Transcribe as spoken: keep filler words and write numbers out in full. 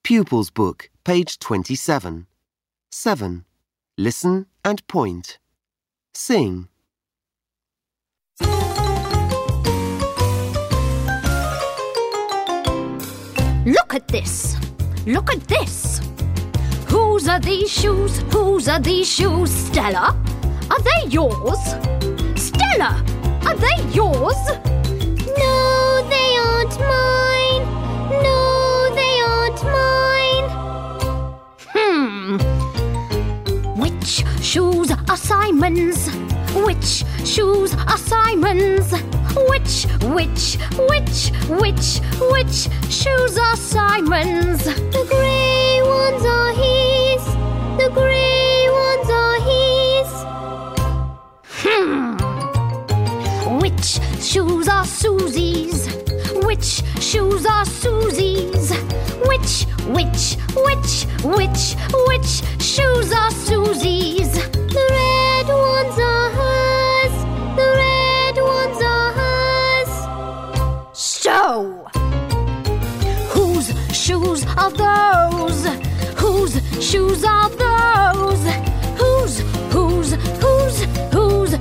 Pupils Book, page twenty-seven. seven. Listen and point. Sing. Look at this! Look at this! Whose are these shoes? Whose are these shoes? Stella? Are they yours? Stella! Are they yours? No, they aren't mine. No, they aren't mine. Hmm. Which shoes are Simon's? Which shoes are Simon's? Which, which, which, which, which shoes are Simon's? The grey ones are his. The grey ones are his. Hmm. Which shoes are Susie's? Which shoes are Susie's? Which, which, which, which, which shoes are Susie's? The red ones are hers. The red ones are hers. So, whose shoes are those? Whose shoes are those? Whose, whose, whose, whose